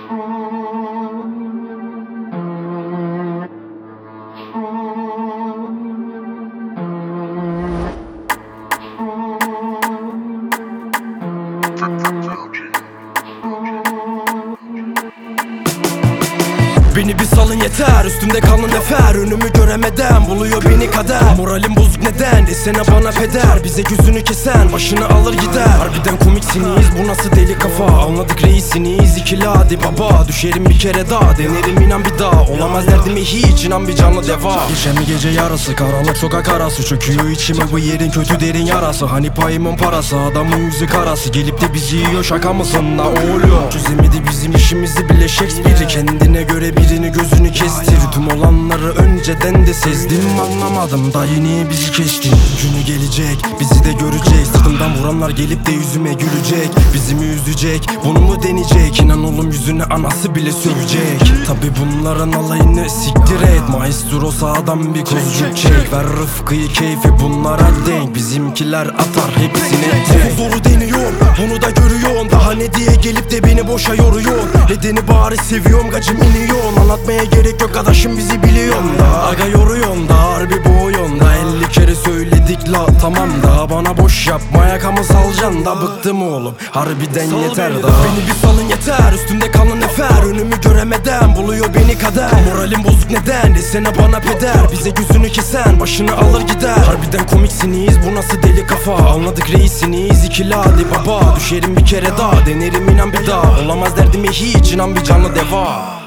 Beni bir salın yeter, üstümde kalın nefer. Önümü göremeden buluyor beni kader. Moralim bozuk neden, desene bana peder. Bize gözünü kesen başını alır gider. Harbiden komiksiniz, bu nasıl deli kafa. Anladık reisiniz, ikili hadi baba. Düşerim bir kere daha, denerim inan bir daha. Olamaz derdimi hiç, inan bir canlı deva. Geçen bir gece yarısı, karanlık sokak arası. Çöküyor içime bu yerin kötü derin yarası. Hani payımın parası, adamın yüzü karası. Gelip de bizi yiyor, şaka mısın la oğlum? Çözemedi bizim işimizi bile Shakespeare. Kendine göre birini gözünü kestir. Tüm olanları önceden de sezdim. Anlamadım dayı niye bizi kestin. Günü gelecek bizi de görecek. Sırtımdan vuranlar gelip de yüzüme gülecek. Bizi mi üzecek, bunu mu deneyecek? İnan oğlum yüzüne anası bile sövecek. Tabi bunların alayını siktir et. Maestro sağdan bir kozcuk çek. Ver Rıfkı'yı keyfi bunlara denk. Bizimkiler atar hepsine tek. Zoru deniyorum bunu da görüyorsun. Daha ne diye gelip de beni boşa yoruyorsun. Nedeni bari seviyorum gacım iniyorsun. Anlatmaya gerek yok adaşım bizi biliyorsun da. Aga yoruyorsun da harbi boğuyorsun da. 50 kere söyledik la tamam da. Bana boş yapma yakamı salacaksın da. Bıktım oğlum harbiden sal yeter da. Beni bir salın yeter, üstümde kalın nefer. Önümü göremeden buluyor beni kader. Moralim bozuk neden, desene bana peder. Bize gözünü kesen başını alır gider. Harbiden komiksiniz, bu nasıl deli kafa. Anladık reisiniz, ikili hadi baba. Düşerim bir kere daha, denerim inan bir daha. Olamaz derdimi hiç, inan bir canlı deva.